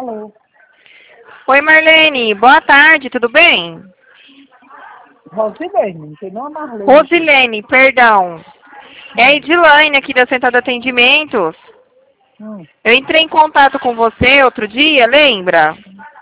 Alô. Oi, Marlene. Boa tarde, tudo bem? Rosilene, não tem não Marlene. Rosilene, perdão. É a Edilane aqui da Central de Atendimentos. Eu entrei em contato com você outro dia, lembra?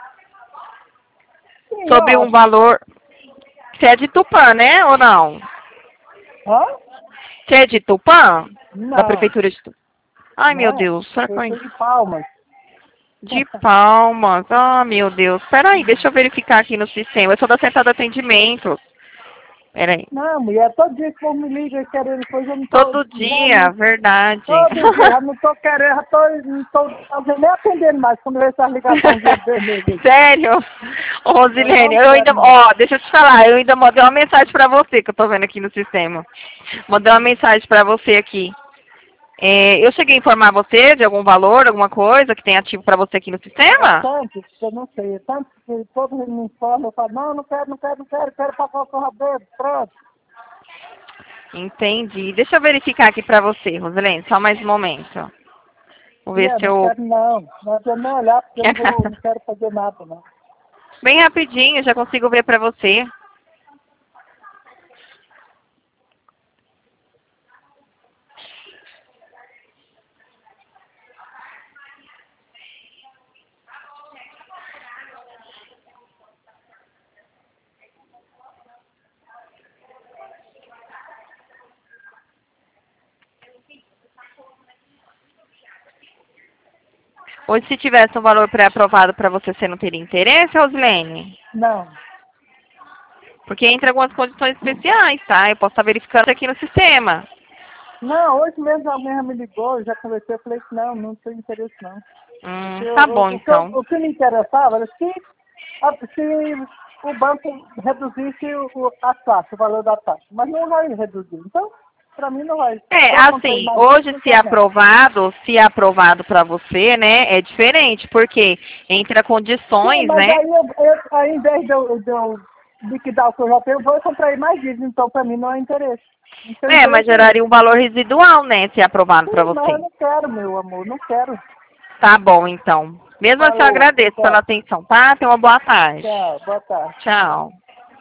Sim, Sobre eu um acho. valor... Você é de Tupã, né? Ou não? Hã? Você é de Tupã? Da Não, Prefeitura de Tupã? Ai, meu não. Deus. Será que Eu eu... sou de Palmas. De Palmas. Ah, meu Deus. Peraí, deixa eu verificar aqui no sistema. Eu sou da Central de Atendimentos. Peraí. Não, mulher, todo dia que o povo me liga querendo coisa, eu não tô... Todo dia, verdade. Todo dia, eu não tô querendo, não tô nem atendendo mais quando eu vejo essas ligações vermelhas. Sério? Ô, Eu Rosilene, não eu ainda, quero mais. ó, deixa eu te falar, eu ainda mandei uma mensagem pra você, que eu tô vendo aqui no sistema. Mandei uma mensagem pra você aqui. Eu cheguei a informar você de algum valor, alguma coisa que tem ativo pra você aqui no É sistema? tanto que eu não sei, é tanto que todo mundo me informa, eu falo, não quero passar o corredor, pronto. Entendi. Deixa eu verificar aqui pra você, Rosilene, só mais um momento. Vou ver Mulher, se não eu... quero não adianta nem olhar, porque eu não quero fazer nada, não. Bem rapidinho, já consigo ver pra você. Hoje, se tivesse um valor pré-aprovado para você não teria interesse, Rosilene? Não. Porque entra algumas condições especiais, tá? Eu posso estar verificando aqui no sistema. Não, hoje mesmo alguém me ligou, eu já conversei, eu falei que não tenho interesse não. Tá bom, então. O que me interessava era se o banco reduzisse a taxa, o valor da taxa. Mas não vai reduzir. Então, para mim não vai. Eu comprei Assim, mais hoje, não se quero não. aprovado para você, né, é diferente, porque entra Sim, condições, mas né? aí, ao invés de eu liquidar o que eu já tenho, eu vou comprar mais dívidas. Então, para mim não é interesse. Não tem Mas interesse nenhum. geraria um valor residual, né, se aprovado para Sim, mas eu você. não quero, meu amor, não quero. Tá bom, então. Mesmo assim, eu Falou, agradeço pela tchau, atenção, tá? Tenha uma boa tarde. tchau, boa tarde. Tchau.